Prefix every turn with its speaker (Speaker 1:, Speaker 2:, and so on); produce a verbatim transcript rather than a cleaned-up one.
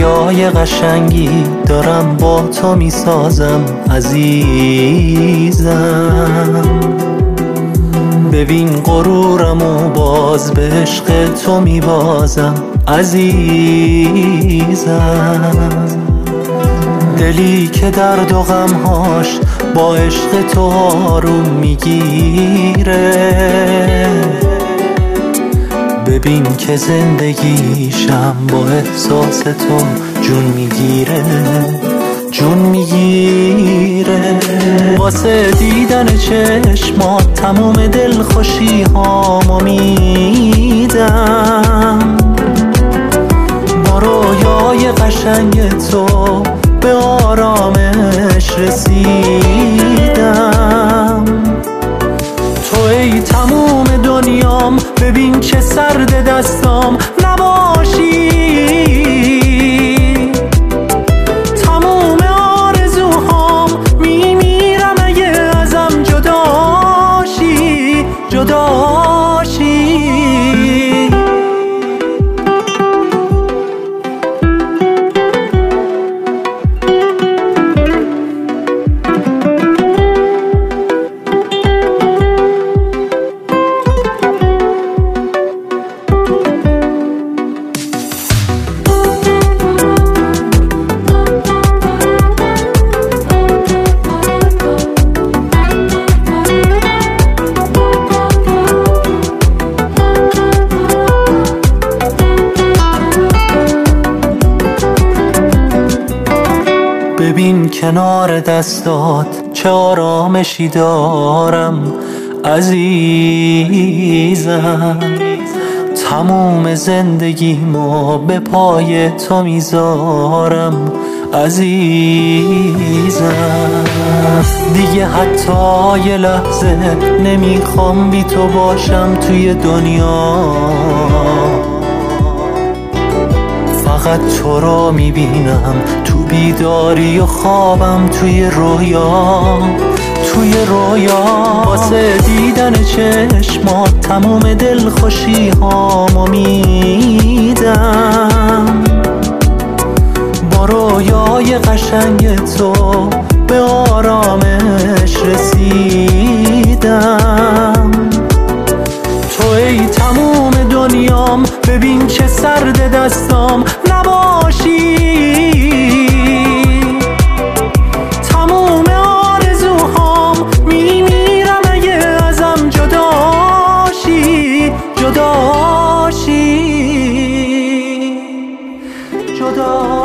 Speaker 1: رویای قشنگی دارم با تو میسازم عزیزم. ببین غرورم و باز به عشق تو میبازم عزیزم. دلی که درد و غمهاش با عشق تو آروم میگیره، ببین که زندگیشم با احساس تو جون میگیره جون میگیره. واسه دیدن چشمات تموم دلخوشی هامو میدم، با رویای قشنگ تو به آرامش رسیدم. تو ای تموم دنیام، ببین چه سرد دستام نباشی. تموم آرزوهام میمیرم اگه ازم جداشی جداشی. ببین کنار دستات چه آرامشی دارم عزیزم. تموم زندگیمو به پای تو میذارم عزیزم. دیگه حتی یه لحظه نمیخوام بی تو باشم توی دنیا، فقط تو رو میبینم تو بیداری و خوابم توی رویا توی رویا. واسه دیدن چشمات تموم دلخوشی هامو میدم، با رویای قشنگ تو به آرامش رسیدم. تو ای تموم دنیام، ببین چه سرد دستام نباشی. تموم آرزوهام میمیرم اگه ازم جداشی جداشی جداشی.